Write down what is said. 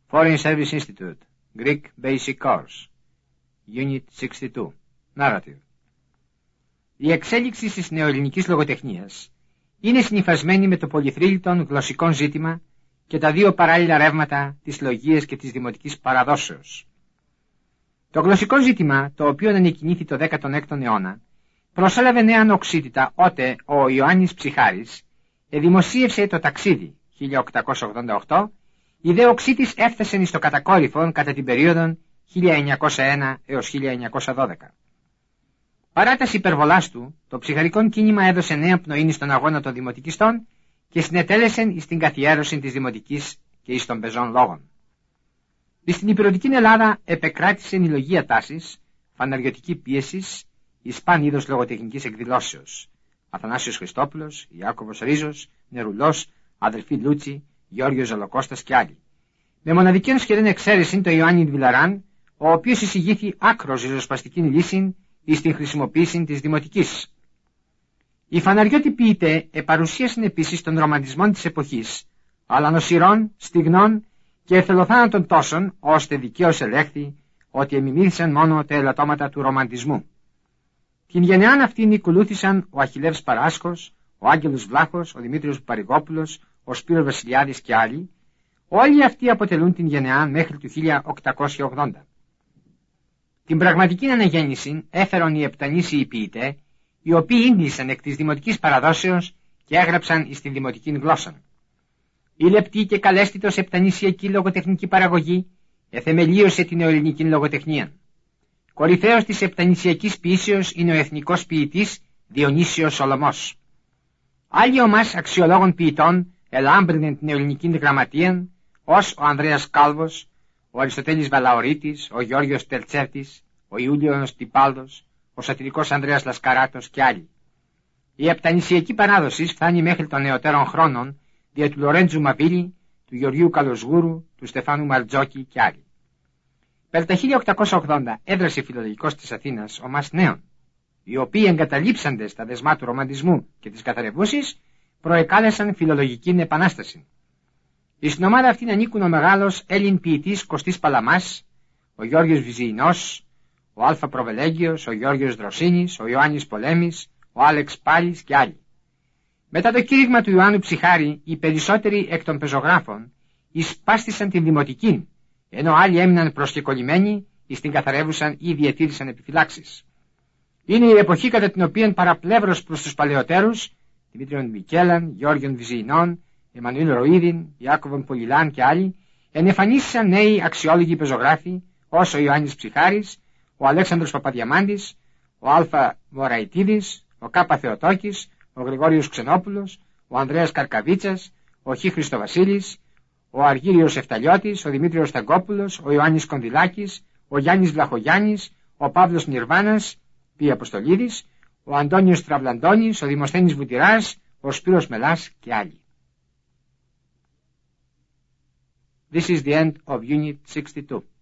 Foreign Service Institute, Greek Basic Course, Unit 62, Narrative. Η εξέλιξη της νεοελληνικής λογοτεχνίας είναι συνυφασμένη με το πολυθρύλιτον γλωσσικό ζήτημα και τα δύο παράλληλα ρεύματα της λογίας και της δημοτικής παραδόσεως. Το γλωσσικό ζήτημα, το οποίο ανεκκινήθη το 16ο αιώνα, προσέλαβε νέα οξύτητα ότε ο Ιωάννης Ψυχάρης δημοσίευσε το ταξίδι 1888, η δε οξύτης έφτασε στο κατακόρυφο κατά την περίοδο 1901 έως 1912. Παρά τας υπερβολάς του, το ψυχαρικό κίνημα έδωσε νέα πνοή στον αγώνα των δημοτικιστών και συνετέλεσε στην καθιέρωση της δημοτικής και εις των πεζών λόγων. Στην υπηρετική Ελλάδα επεκράτησε η λογία τάσης, φαναριωτική πίεσης, ισπάν είδος λογοτεχνικής εκδηλώσεως. Αθανάσιος Χριστόπουλος, Ιάκωβος Ρίζος, Νερουλός, αδελφοί Λούτσι, Γιώργος Ζολοκώστας και άλλοι. Με μοναδική σχεδόν εξαίρεση το Ιωάννη Βιλαράν, ο οποίος εισηγήθη άκρος ριζοσπαστική λύση εις την χρησιμοποίηση της δημοτικής. Οι φαναριώτοι ποιητές επαρουσίασαν επίσης τον ρομαντισμό της εποχής, αλλά νοσηρών, στιγνών και εθελοθάνατων τόσων, ώστε δικαίως ελέγχθη ότι εμιμήθησαν μόνο τα ελαττώματα του ρομαντισμού. Την γενεάν αυτήν ακολούθησαν ο Αχιλλεύς Παράσχος, ο Άγγελος Βλάχος, ο Δημήτριος Παρηγόπουλος, ο Σπύρος Βασιλιάδης και άλλοι. Όλοι αυτοί αποτελούν την γενεάν μέχρι του 1880. Την πραγματική αναγέννηση έφεραν οι επτανήσιοι ποιητές, οι οποίοι ίγκλησαν εκ της δημοτικής παραδόσεως και έγραψαν εις την δημοτική γλώσσα. Η λεπτή και καλέσθητος επτανήσιακή λογοτεχνική παραγωγή εθεμελίωσε την νεοελληνική λογοτεχνία. Κορυφαίος της επτανησιακής ποιήσεως είναι ο εθνικός ποιητής Διονύσιος Σολωμός. Άλλοι ομάς αξιολόγων ποιητών ελάμπρυναν την ελληνική γραμματεία, ως ο Ανδρέας Κάλβος, ο Αριστοτέλης Βαλαωρίτης, ο Γιώργος Τελτσέφτης, ο Ιούλιος Τυπάλδος, ο σατυρικός Ανδρέας Λασκαράτος και άλλοι. Η επτανησιακή παράδοση φτάνει μέχρι των νεωτέρων χρόνων δια του Λορέντζου Μαβίλη, του Γεωργίου Καλοσγούρου, του Στεφάνου Μαρτζόκη και άλλοι. Περ τα 1880 έδρασε φιλολογικός της Αθήνας ομάς νέων, οι οποίοι εγκαταλείψαντες τα δεσμά του ρομαντισμού και της καθαρευούσης, προεκάλεσαν φιλολογική επανάσταση. Στην ομάδα αυτήν ανήκουν ο μεγάλος Έλλην ποιητής Κωστής Παλαμάς, ο Γιώργος Βυζιεινός, ο Αλφα Προβελέγγιος, ο Γιώργος Δροσίνης, ο Ιωάννης Πολέμης, ο Άλεξ Πάλης και άλλοι. Μετά το κήρυγμα του Ιωάννου Ψυχάρη, οι περισσότεροι εκ των πεζογράφων εισπάστησαν την δημοτική, ενώ άλλοι έμειναν προσκεκολλημένοι εις την καθαρεύουσαν ή διατήρησαν επιφυλάξεις. Είναι η εποχή κατά την οποία παραπλεύρος προς τους παλαιότερους, Δημήτριον Μικέλαν, Γιώργιον Βυζιεινών, Εμμανουήλ Ροΐδιν, Ιάκωβον Πολυλάν και άλλοι, ενεφανίστησαν νέοι αξιόλογοι πεζογράφοι, ως ο Ιωάννης Ψυχάρης, ο Αλέξανδρος Παπαδιαμάντης, ο Αλφα Μωραϊτίδης, ο Κάπα Θεοτόκης, ο Γρηγόριος Ξενόπουλος, ο Ανδρέας Καρκαβίτσας, ο Χ. Χριστοβασίλης, ο Αργύριος Εφταλιώτης, ο Δημήτριος Σταγκόπουλος, ο Ιωάννης Κονδυλάκης, ο Γιάννης Βλαχογιάννης, ο Παύλος Νιρβάνας, Π. Αποστολίδης, ο Αντώνιος Τραβλαντώνης, ο Δημοσθένης Βουτυράς, ο Σπύρος Μελάς και άλλοι. This is the end of Unit 62.